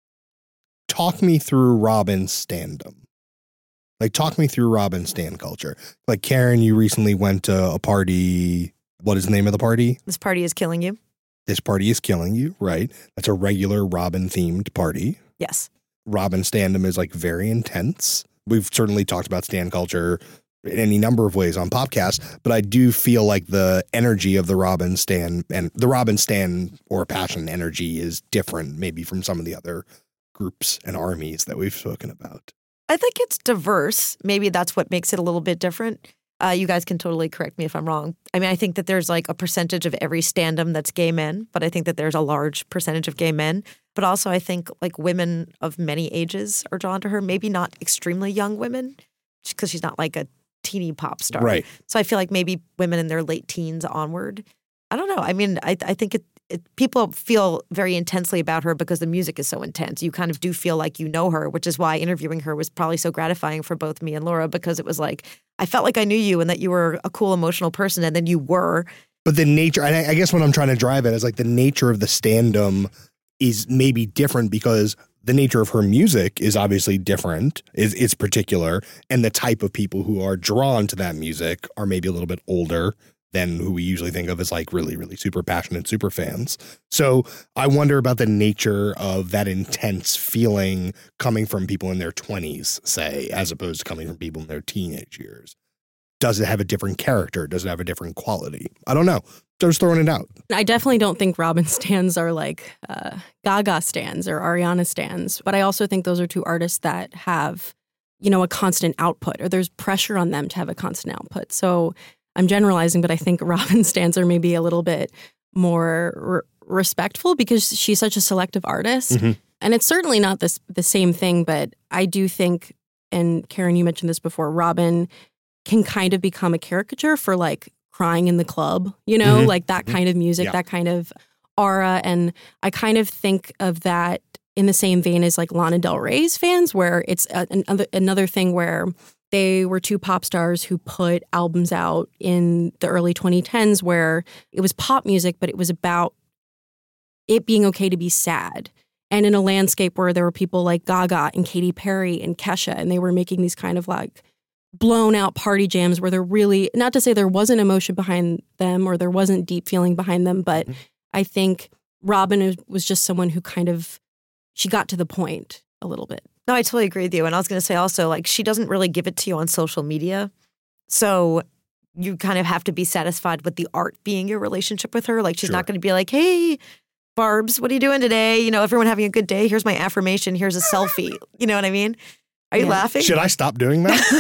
talk me through Robin's standum. Like, talk me through Robin's stan culture. Like, Karen, you recently went to a party. What is the name of the party? This party is killing you. This party is killing you, right? That's a regular Robin-themed party. Yes. Robin standum is like very intense. We've certainly talked about stan culture in any number of ways on podcasts, but I do feel like the energy of the Robin stan and the Robin stan or passion energy is different maybe from some of the other groups and armies that we've spoken about. I think it's diverse. Maybe that's what makes it a little bit different. You guys can totally correct me if I'm wrong. I mean, I think that there's like a percentage of every standum that's gay men, but I think that there's a large percentage of gay men. But also I think like women of many ages are drawn to her, maybe not extremely young women because she's not like a teeny pop star. Right. So I feel like maybe women in their late teens onward. I don't know. I mean, I think people feel very intensely about her because the music is so intense. You kind of do feel like you know her, which is why interviewing her was probably so gratifying for both me and Laura, because it was like, I felt like I knew you and that you were a cool, emotional person, and then you were. But the nature, and I guess what I'm trying to drive at is like the nature of the standum is maybe different because the nature of her music is obviously different, it's particular, and the type of people who are drawn to that music are maybe a little bit older than who we usually think of as like really, really super passionate super fans. So I wonder about the nature of that intense feeling coming from people in their 20s, say, as opposed to coming from people in their teenage years. Does it have a different character? Does it have a different quality? I don't know. Just throwing it out. I definitely don't think Robin stans are like Gaga stans or Ariana stans, but I also think those are two artists that have, you know, a constant output, or there's pressure on them to have a constant output. So I'm generalizing, but I think Robin stans are maybe a little bit more respectful because she's such a selective artist. Mm-hmm. And it's certainly not the same thing, but I do think, and Karen, you mentioned this before, Robin can kind of become a caricature for like crying in the club, you know, mm-hmm. like that kind of music, that kind of aura. And I kind of think of that in the same vein as like Lana Del Rey's fans, where it's another thing where they were two pop stars who put albums out in the early 2010s where it was pop music, but it was about it being okay to be sad. And in a landscape where there were people like Gaga and Katy Perry and Kesha, and they were making these kind of like blown out party jams where they're really, not to say there wasn't emotion behind them or there wasn't deep feeling behind them, but I think Robin was just someone who kind of, she got to the point a little bit. No, I totally agree with you. And I was going to say also, like, she doesn't really give it to you on social media. So you kind of have to be satisfied with the art being your relationship with her. Like, she's not going to be like, hey, Barbs, what are you doing today? You know, everyone having a good day. Here's my affirmation. Here's a selfie. You know what I mean? Are you laughing? Should I stop doing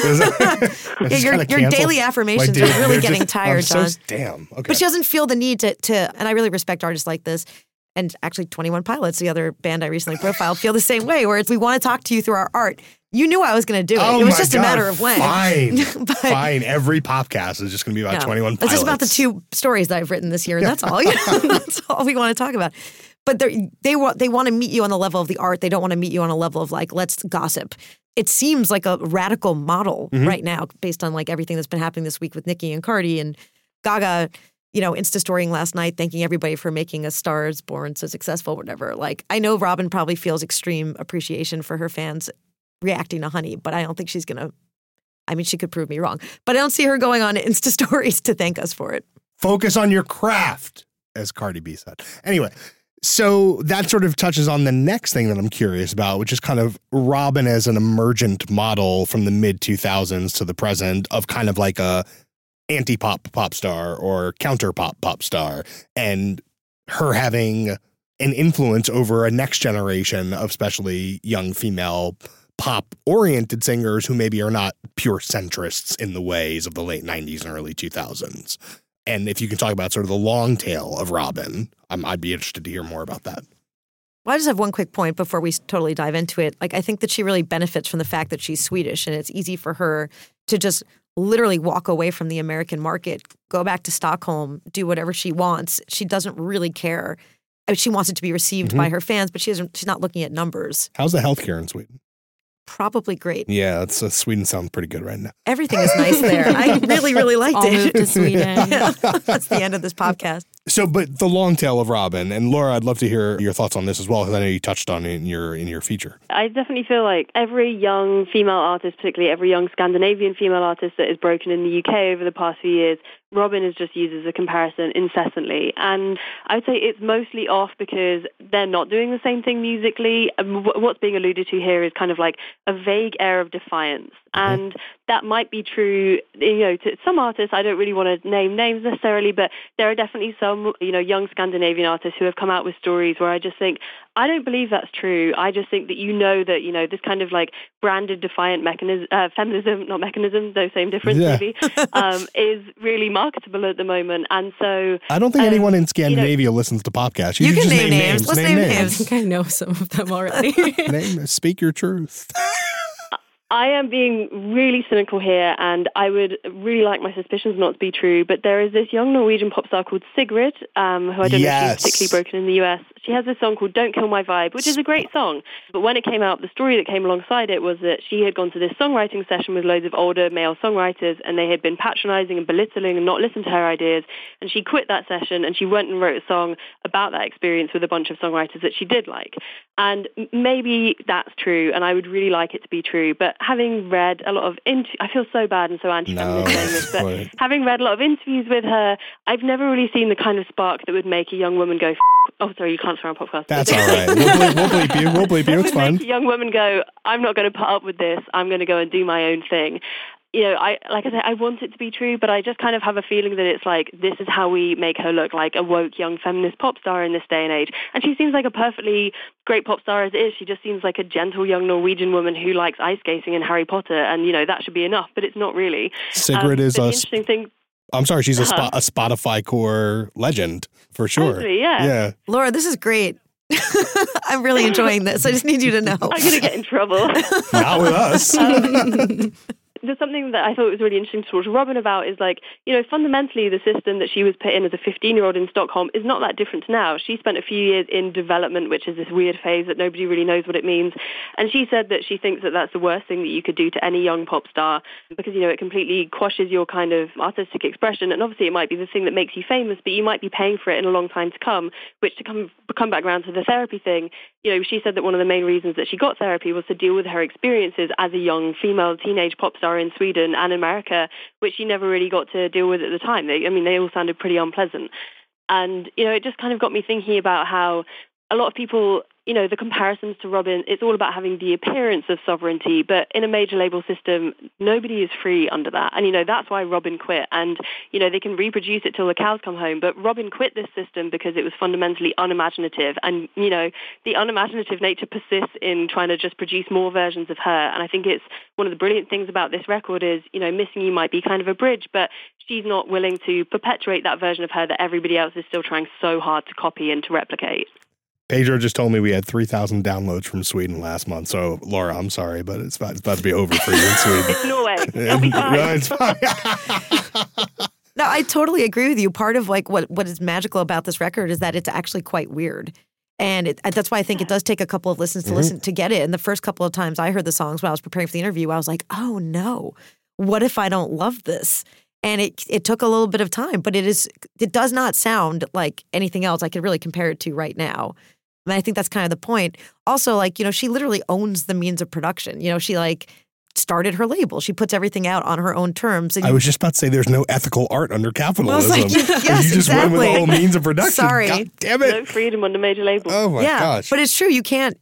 that? Your daily affirmations are really getting tired, John. Damn. Okay. But she doesn't feel the need to, and I really respect artists like this. And actually 21 Pilots, the other band I recently profiled, feel the same way, where it's we want to talk to you through our art. You knew I was going to do it. Oh, it was just a matter of when. Fine. Fine. Every podcast is just going to be about 21 Pilots. It's just about the 2 stories that I've written this year, and that's all. That's all we want to talk about. But they want to meet you on the level of the art. They don't want to meet you on a level of like, let's gossip. It seems like a radical model right now based on like everything that's been happening this week with Nicki and Cardi and Gaga, you know, Insta-storying last night, thanking everybody for making A Star Is Born so successful, whatever. Like, I know Robin probably feels extreme appreciation for her fans reacting to Honey, but I don't think she's going to, I mean, she could prove me wrong, but I don't see her going on Insta-stories to thank us for it. Focus on your craft, as Cardi B said. Anyway, so that sort of touches on the next thing that I'm curious about, which is kind of Robin as an emergent model from the mid-2000s to the present of kind of like a anti-pop pop star or counter-pop pop star, and her having an influence over a next generation of especially young female pop-oriented singers who maybe are not pure centrists in the ways of the late 90s and early 2000s. And if you can talk about sort of the long tail of Robin, I'd be interested to hear more about that. Well, I just have one quick point before we totally dive into it. Like, I think that she really benefits from the fact that she's Swedish, and it's easy for her to just literally walk away from the American market, go back to Stockholm, do whatever she wants. She doesn't really care. I mean, she wants it to be received by her fans, but she's not looking at numbers. How's the healthcare in Sweden? Probably great. Yeah, Sweden sounds pretty good right now. Everything is nice there. I really, really liked I'll it. move to Sweden. Yeah, that's the end of this podcast. So, but the long tail of Robyn, and Laura, I'd love to hear your thoughts on this as well, because I know you touched on it in your feature. I definitely feel like every young female artist, particularly every young Scandinavian female artist that has broken in the UK over the past few years, Robyn is just used as a comparison incessantly. And I would say it's mostly off because they're not doing the same thing musically. What's being alluded to here is kind of like a vague air of defiance. And that might be true, to some artists. I don't really want to name names necessarily, but there are definitely some, young Scandinavian artists who have come out with stories where I just think, I don't believe that's true. I just think that, this kind of like branded defiant feminism, not mechanism, though same difference maybe, is really marketable at the moment. And so I don't think anyone in Scandinavia listens to podcasts. You can just name names. Let's name names. I think I know some of them already. Speak your truth. I am being really cynical here, and I would really like my suspicions not to be true, but there is this young Norwegian pop star called Sigrid, who I don't know if she's particularly broken in the US. She has this song called Don't Kill My Vibe, which is a great song. But when it came out, the story that came alongside it was that she had gone to this songwriting session with loads of older male songwriters, and they had been patronizing and belittling and not listened to her ideas. And she quit that session, and she went and wrote a song about that experience with a bunch of songwriters that she did like. And maybe that's true, and I would really like it to be true. But having read a lot of I feel so bad and so anti-feminist saying this, but having read a lot of interviews with her, I've never really seen the kind of spark that would make a young woman go, oh, sorry, you can't swear on podcast. That's all right. We'll bleep you. We'll bleep you. It's fine. Make a young woman go, I'm not going to put up with this. I'm going to go and do my own thing. Like I said, I want it to be true, but I just kind of have a feeling that it's like, this is how we make her look like a woke young feminist pop star in this day and age. And she seems like a perfectly great pop star as it is. She just seems like a gentle young Norwegian woman who likes ice skating and Harry Potter, and, that should be enough, but it's not really. Sigrid is the interesting thing. I'm sorry, she's a Spotify core legend, for sure. Totally, yeah. Laura, this is great. I'm really enjoying this. I just need you to know. I'm going to get in trouble. Not with us. There's something that I thought was really interesting to talk to Robyn about is like, fundamentally the system that she was put in as a 15-year-old in Stockholm is not that different to now. She spent a few years in development, which is this weird phase that nobody really knows what it means. And she said that she thinks that that's the worst thing that you could do to any young pop star because, it completely quashes your kind of artistic expression. And obviously it might be the thing that makes you famous, but you might be paying for it in a long time to come, which to come back around to the therapy thing, she said that one of the main reasons that she got therapy was to deal with her experiences as a young female teenage pop star in Sweden and America, which she never really got to deal with at the time. They all sounded pretty unpleasant. And, it just kind of got me thinking about how a lot of people, the comparisons to Robyn, it's all about having the appearance of sovereignty, but in a major label system, nobody is free under that. And, that's why Robyn quit. And, they can reproduce it till the cows come home. But Robyn quit this system because it was fundamentally unimaginative. And, the unimaginative nature persists in trying to just produce more versions of her. And I think it's one of the brilliant things about this record is, Missing You might be kind of a bridge, but she's not willing to perpetuate that version of her that everybody else is still trying so hard to copy and to replicate. Pedro just told me we had 3,000 downloads from Sweden last month. So, Laura, I'm sorry, but it's about to be over for you in Sweden. It's Norway. It'll be fine. No, it's fine. No, I totally agree with you. Part of like what is magical about this record is that it's actually quite weird. And that's why I think it does take a couple of listens to listen to get it. And the first couple of times I heard the songs when I was preparing for the interview, I was like, oh no, what if I don't love this? And it took a little bit of time, but it does not sound like anything else I could really compare it to right now. And I think that's kind of the point. Also, like, she literally owns the means of production. She like started her label. She puts everything out on her own terms. And I was just about to say there's no ethical art under capitalism. Well, yes, you just went with the whole means of production. Sorry. God damn it. No freedom under major labels. Oh my gosh. But it's true. You can't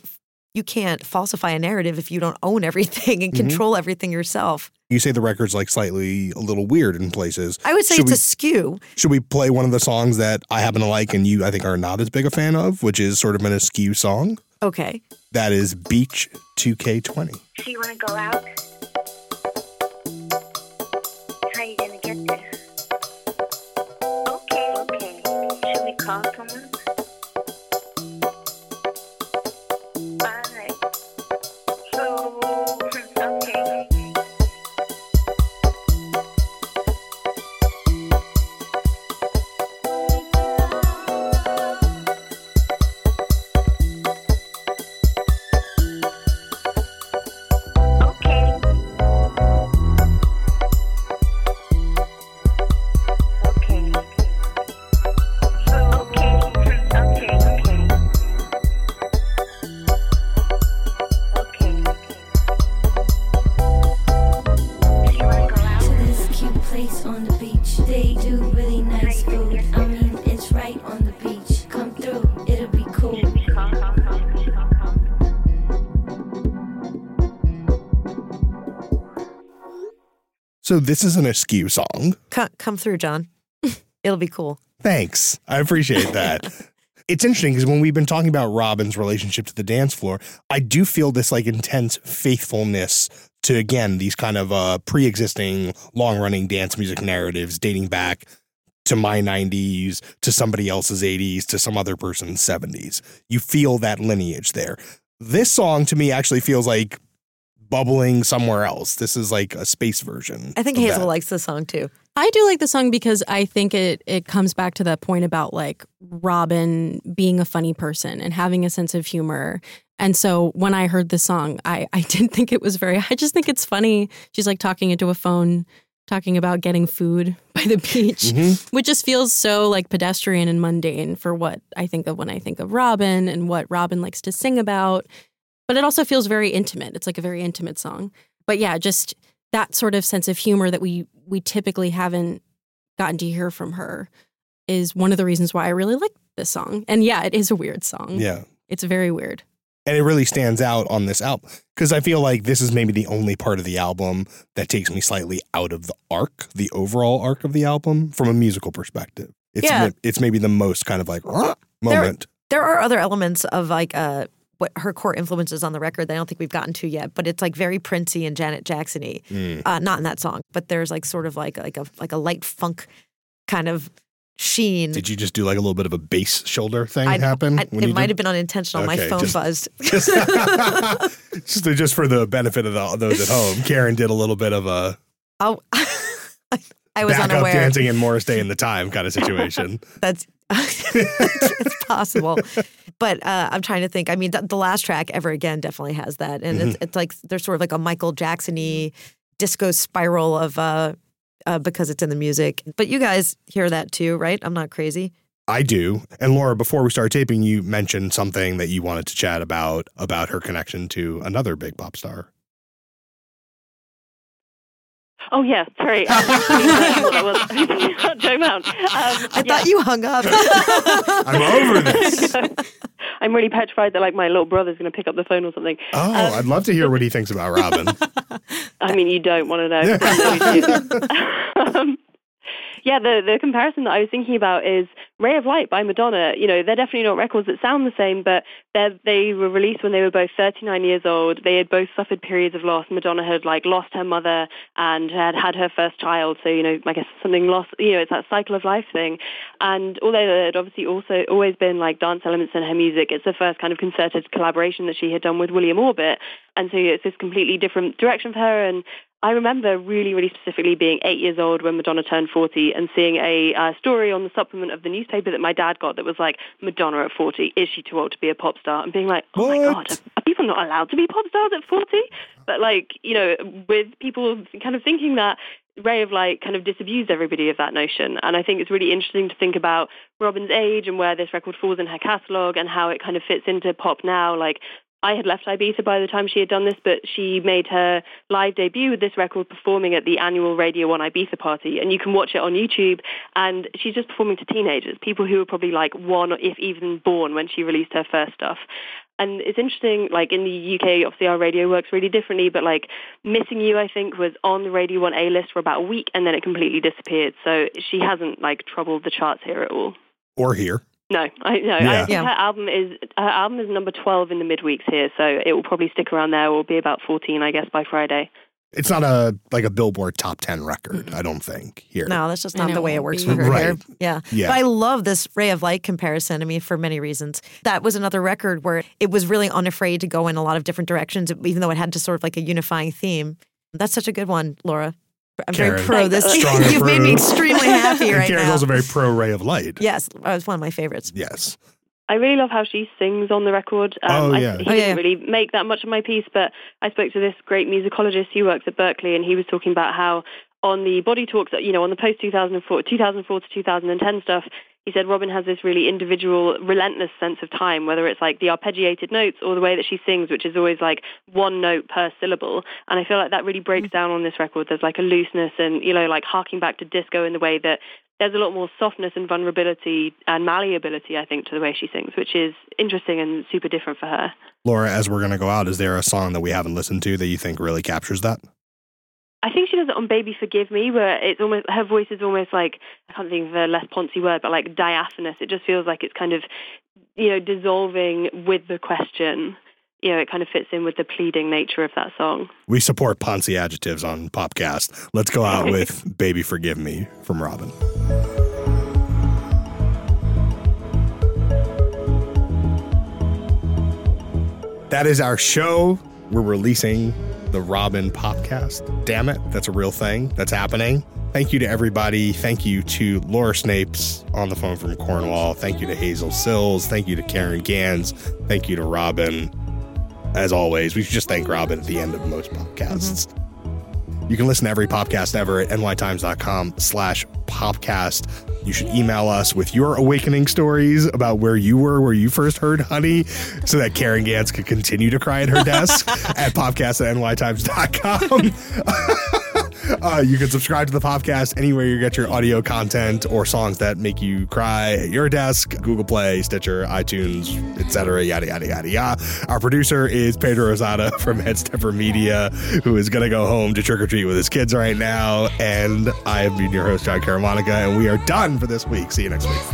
falsify a narrative if you don't own everything and control everything yourself. You say the record's like slightly a little weird in places. I would say it's a skew. Should we play one of the songs that I happen to like and you, I think, are not as big a fan of, which is sort of an askew song? Okay. That is Beach 2K20. So you want to go out? How you going to get there? Okay. Should we call someone? Alright. So, okay. on the beach. They do really nice food. I mean, it's right on the beach. Come through, it'll be cool. So this is an Askew song. Come through, John. It'll be cool. Thanks. I appreciate that. It's interesting because when we've been talking about Robin's relationship to the dance floor, I do feel this like intense faithfulness to, again, these kind of pre-existing long-running dance music narratives dating back to my 90s, to somebody else's 80s, to some other person's 70s. You feel that lineage there. This song to me actually feels like bubbling somewhere else. This is like a space version. I think of Hazel that. likes the song too. I do like the song because I think it comes back to that point about like Robin being a funny person and having a sense of humor. And so when I heard the song, I didn't think it was I just think it's funny. She's like talking into a phone, talking about getting food by the beach, which just feels so like pedestrian and mundane for what I think of when I think of Robin and what Robin likes to sing about. But it also feels very intimate. It's like a very intimate song. But yeah, just that sort of sense of humor that we typically haven't gotten to hear from her is one of the reasons why I really like this song. And yeah, it is a weird song. Yeah. It's very weird. And it really stands out on this album because I feel like this is maybe the only part of the album that takes me slightly out of the overall arc of the album from a musical perspective. It's maybe the most kind of like moment. There are other elements of like what her core influences on the record that I don't think we've gotten to yet, but it's like very Princey and Janet Jackson-y. Not in that song, but there's like sort of like a light funk kind of sheen. Did you just do like a little bit of a bass shoulder thing happen? It might have been unintentional. My phone buzzed. Just for the benefit of those at home, Karen did a little bit of a I was backup unaware. dancing in Morris Day in the Time kind of situation. That's it's possible. But I'm trying to think. I mean, the last track, Ever Again, definitely has that. And it's like there's sort of like a Michael Jackson-y disco spiral of because it's in the music. But you guys hear that too, right? I'm not crazy. I do. And Laura, before we started taping, you mentioned something that you wanted to chat about her connection to another big pop star. Oh, yeah, sorry. Joe Mount. I thought you hung up. I'm over this. I'm really petrified that like my little brother's going to pick up the phone or something. Oh, I'd love to hear what he thinks about Robin. I mean, you don't want to know. Yeah, the comparison that I was thinking about is Ray of Light by Madonna. You know, they're definitely not records that sound the same, but they were released when they were both 39 years old. They had both suffered periods of loss. Madonna had like lost her mother and had her first child. So, you know, I guess something lost, you know, it's that cycle of life thing. And although there had obviously also always been like dance elements in her music, it's the first kind of concerted collaboration that she had done with William Orbit. And so it's this completely different direction for her. And I remember really, really specifically being 8 years old when Madonna turned 40 and seeing a story on the supplement of the newspaper that my dad got that was like, Madonna at 40, is she too old to be a pop star? And being like, oh my God, are people not allowed to be pop stars at 40? But like, you know, with people kind of thinking that, Ray of Light kind of disabused everybody of that notion. And I think it's really interesting to think about Robin's age and where this record falls in her catalogue and how it kind of fits into pop now. Like, I had left Ibiza by the time she had done this, but she made her live debut with this record performing at the annual Radio 1 Ibiza party. And you can watch it on YouTube. And she's just performing to teenagers, people who were probably like one, or if even born, when she released her first stuff. And it's interesting, like in the UK, obviously our radio works really differently, but like Missing You, I think, was on the Radio 1 A-list for about a week and then it completely disappeared. So she hasn't like troubled the charts here at all. Or here. No, I think her album is number 12 in the midweeks here, so it will probably stick around there. It will be about 14, I guess, by Friday. It's not a Billboard top 10 record, I don't think, here. No, that's just not the way it works for her here. Yeah. But I love this Ray of Light comparison, I mean, for many reasons. That was another record where it was really unafraid to go in a lot of different directions, even though it had to sort of like a unifying theme. That's such a good one, Laura. I'm Karen, very pro this. Strong You've made me extremely happy right Karen's now. also very pro Ray of Light. Yes, it was one of my favorites. Yes. I really love how she sings on the record. He didn't really make that much of my piece, but I spoke to this great musicologist who works at Berkeley, and he was talking about how on the Body Talks, on the post 2004 to 2010 stuff, he said Robyn has this really individual, relentless sense of time, whether it's like the arpeggiated notes or the way that she sings, which is always like one note per syllable. And I feel like that really breaks down on this record. There's like a looseness and, like harking back to disco in the way that there's a lot more softness and vulnerability and malleability, I think, to the way she sings, which is interesting and super different for her. Laura, as we're going to go out, is there a song that we haven't listened to that you think really captures that? I think she does it on Baby Forgive Me, where it's almost, her voice is almost like, I can't think of a less poncy word, but like diaphanous. It just feels like it's kind of, dissolving with the question. It kind of fits in with the pleading nature of that song. We support poncy adjectives on Popcast. Let's go out with Baby Forgive Me from Robyn. That is our show. We're releasing the Robyn Popcast. Damn it, that's a real thing. That's happening. Thank you to everybody. Thank you to Laura Snapes on the phone from Cornwall. Thank you to Hazel Sills. Thank you to Karen Gans. Thank you to Robyn. As always, we should just thank Robyn at the end of most podcasts. You can listen to every podcast ever at nytimes.com/popcast. You should email us with your awakening stories about where you were, where you first heard Honey, so that Karen Gans could continue to cry at her desk at popcast@nytimes.com. You can subscribe to the podcast anywhere you get your audio content or songs that make you cry at your desk: Google Play, Stitcher, iTunes, etc. Yada, yada, yada, yada. Our producer is Pedro Rosada from Headstepper Media, who is going to go home to trick or treat with his kids right now. And I am your host, John Caramonica, and we are done for this week. See you next week.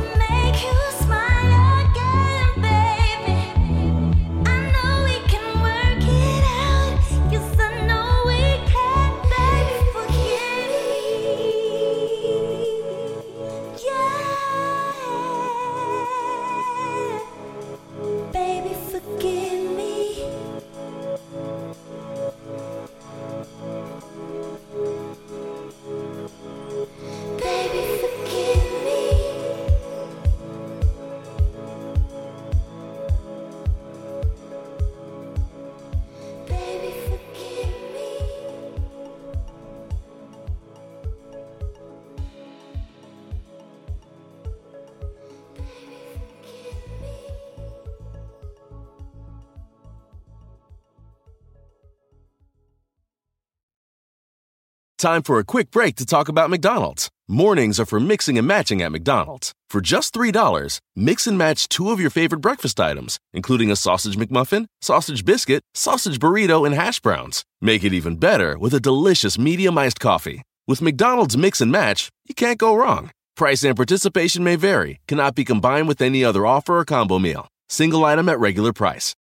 Time for a quick break to talk about McDonald's. Mornings are for mixing and matching at McDonald's. For just $3, mix and match 2 of your favorite breakfast items, including a sausage McMuffin, sausage biscuit, sausage burrito, and hash browns. Make it even better with a delicious medium iced coffee. With McDonald's Mix and Match, you can't go wrong. Price and participation may vary, cannot be combined with any other offer or combo meal. Single item at regular price.